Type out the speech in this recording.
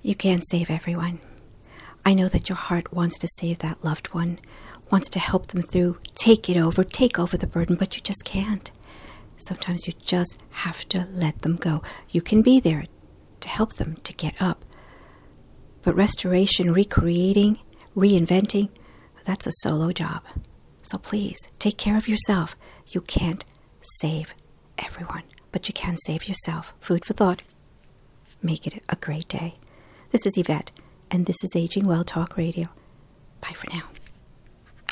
You can't save everyone. I know that your heart wants to save that loved one, wants to help them through, take over the burden, but you just can't. Sometimes you just have to let them go. You can be there to help them to get up. But restoration, recreating, reinventing, that's a solo job. So please, take care of yourself. You can't save everyone, but you can save yourself. Food for thought. Make it a great day. This is Yvette, and this is Aging Well Talk Radio. Bye for now.